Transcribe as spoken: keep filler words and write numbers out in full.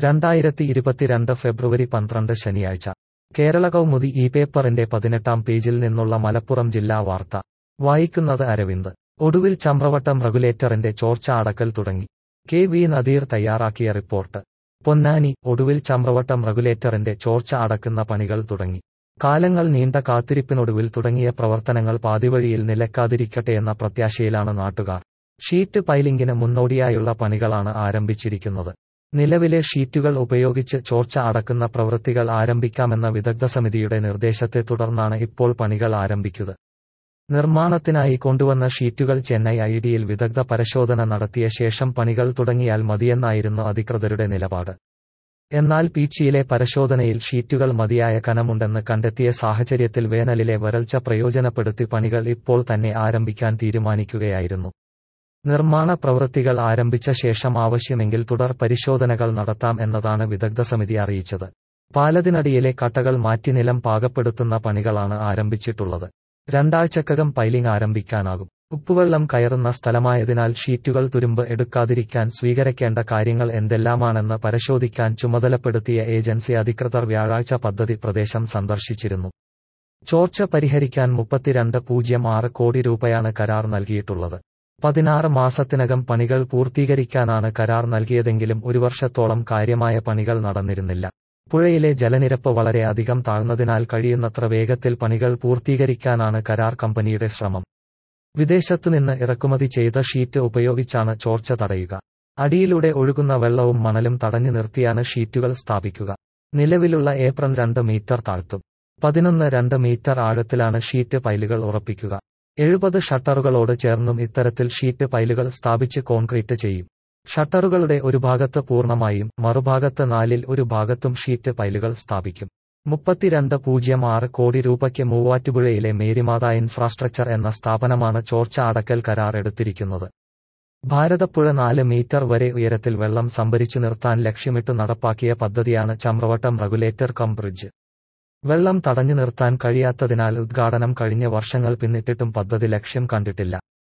രണ്ടായിരത്തി ഇരുപത്തിരണ്ട് ഫെബ്രുവരി പന്ത്രണ്ട് ശനിയാഴ്ച കേരള കൗമുദി ഈ പേപ്പറിന്റെ പതിനെട്ടാം പേജിൽ നിന്നുള്ള മലപ്പുറം ജില്ലാ വാർത്ത വായിക്കുന്നത് അരവിന്ദ്. ഒടുവിൽ ചമ്രവട്ടം റെഗുലേറ്ററിന്റെ ചോർച്ച അടക്കൽ തുടങ്ങി. കെ വി നദീർ തയ്യാറാക്കിയ റിപ്പോർട്ട്. പൊന്നാനി. ഒടുവിൽ ചമ്രവട്ടം റെഗുലേറ്ററിന്റെ ചോർച്ച അടക്കുന്ന പണികൾ തുടങ്ങി. കാലങ്ങൾ നീണ്ട കാത്തിരിപ്പിനൊടുവിൽ തുടങ്ങിയ പ്രവർത്തനങ്ങൾ പാതിവഴിയിൽ നിലക്കാതിരിക്കട്ടെയെന്ന പ്രത്യാശയിലാണ് നാട്ടുകാർ. ഷീറ്റ് പൈലിംഗിന് മുന്നോടിയായുള്ള പണികളാണ് ആരംഭിച്ചിരിക്കുന്നത്. നിലവിലെ ഷീറ്റുകൾ ഉപയോഗിച്ച് ചോർച്ച അടക്കുന്ന പ്രവൃത്തികൾ ആരംഭിക്കാമെന്ന വിദഗ്ധസമിതിയുടെ നിർദ്ദേശത്തെ തുടർന്നാണ് ഇപ്പോൾ പണികൾ ആരംഭിക്കുക. നിർമ്മാണത്തിനായി കൊണ്ടുവന്ന ഷീറ്റുകൾ ചെന്നൈ ഐ ഡിയിൽ വിദഗ്ധ പരിശോധന നടത്തിയ ശേഷം പണികൾ തുടങ്ങിയാൽ മതിയെന്നായിരുന്നു അധികൃതരുടെ നിലപാട്. എന്നാൽ പീച്ചിയിലെ പരിശോധനയിൽ ഷീറ്റുകൾ മതിയായ കനമുണ്ടെന്ന് കണ്ടെത്തിയ സാഹചര്യത്തിൽ വേനലിലെ വരൾച്ച പ്രയോജനപ്പെടുത്തി പണികൾ ഇപ്പോൾ തന്നെ ആരംഭിക്കാൻ തീരുമാനിക്കുകയായിരുന്നു. നിർമ്മാണ പ്രവൃത്തികൾ ആരംഭിച്ച ശേഷം ആവശ്യമെങ്കിൽ തുടർ പരിശോധനകൾ നടത്താം എന്നതാണ് വിദഗ്ധസമിതി അറിയിച്ചത്. പാലത്തിനടിയിലെ കട്ടകൾ മാറ്റി നിലം പാകപ്പെടുത്തുന്ന പണികളാണ് ആരംഭിച്ചിട്ടുള്ളത്. രണ്ടാഴ്ചക്കകം പൈലിംഗ് ആരംഭിക്കാനാകും. ഉപ്പുവെള്ളം കയറുന്ന സ്ഥലമായതിനാൽ ഷീറ്റുകൾ തുരുമ്പ് എടുക്കാതിരിക്കാൻ സ്വീകരിക്കേണ്ട കാര്യങ്ങൾ എന്തെല്ലാമാണെന്ന് പരിശോധിക്കാൻ ചുമതലപ്പെടുത്തിയ ഏജൻസി അധികൃതർ വ്യാഴാഴ്ച പദ്ധതി പ്രദേശം സന്ദർശിച്ചിരുന്നു. ചോർച്ച പരിഹരിക്കാൻ മുപ്പത്തിരണ്ട് പൂജ്യം ആറ് കോടി രൂപയാണ് കരാർ നൽകിയിട്ടുള്ളത്. പതിനാറ് മാസത്തിനകം പണികൾ പൂർത്തീകരിക്കാനാണ് കരാർ നൽകിയതെങ്കിലും ഒരു വർഷത്തോളം കാര്യമായ പണികൾ നടന്നിരുന്നില്ല. പുഴയിലെ ജലനിരപ്പ് വളരെ അധികം താഴ്ന്നതിനാൽ കഴിയുന്നത്ര വേഗത്തിൽ പണികൾ പൂർത്തീകരിക്കാനാണ് കരാർ കമ്പനിയുടെ ശ്രമം. വിദേശത്തുനിന്ന് ഇറക്കുമതി ചെയ്ത ഷീറ്റ് ഉപയോഗിച്ചാണ് ചോർച്ച തടയുക. അടിയിലൂടെ ഒഴുകുന്ന വെള്ളവും മണലും തടഞ്ഞു നിർത്തിയാണ് ഷീറ്റുകൾ സ്ഥാപിക്കുക. നിലവിലുള്ള ഏപ്രൺ രണ്ട് മീറ്റർ താഴ്ത്തും. പതിനൊന്ന് രണ്ട് മീറ്റർ ആഴത്തിലാണ് ഷീറ്റ് പൈലുകൾ ഉറപ്പിക്കുക. എഴുപത് ഷട്ടറുകളോട് ചേർന്നും ഇത്തരത്തിൽ ഷീറ്റ് പൈലുകൾ സ്ഥാപിച്ച് കോൺക്രീറ്റ് ചെയ്യും. ഷട്ടറുകളുടെ ഒരു ഭാഗത്ത് പൂർണ്ണമായും മറുഭാഗത്ത് നാലിൽ ഒരു ഭാഗത്തും ഷീറ്റ് പൈലുകൾ സ്ഥാപിക്കും. മുപ്പത്തിരണ്ട് പൂജ്യം ആറ് കോടി രൂപയ്ക്ക് മൂവാറ്റുപുഴയിലെ മേരിമാത ഇൻഫ്രാസ്ട്രക്ചർ എന്ന സ്ഥാപനമാണ് ചോർച്ച അടക്കൽ കരാർ എടുത്തിരിക്കുന്നത്. ഭാരതപ്പുഴ നാല് മീറ്റർ വരെ ഉയരത്തിൽ വെള്ളം സംഭരിച്ചു നിർത്താൻ ലക്ഷ്യമിട്ട് നടപ്പാക്കിയ പദ്ധതിയാണ് ചമ്രവട്ടം റെഗുലേറ്റർ കം ബ്രിഡ്ജ്. വെള്ളം തടഞ്ഞു നിർത്താൻ കഴിയാത്തതിനാൽ ഉദ്ഘാടനം കഴിഞ്ഞ വർഷങ്ങൾ പിന്നിട്ടിട്ടും പദ്ധതി ലക്ഷ്യം കണ്ടിട്ടില്ല.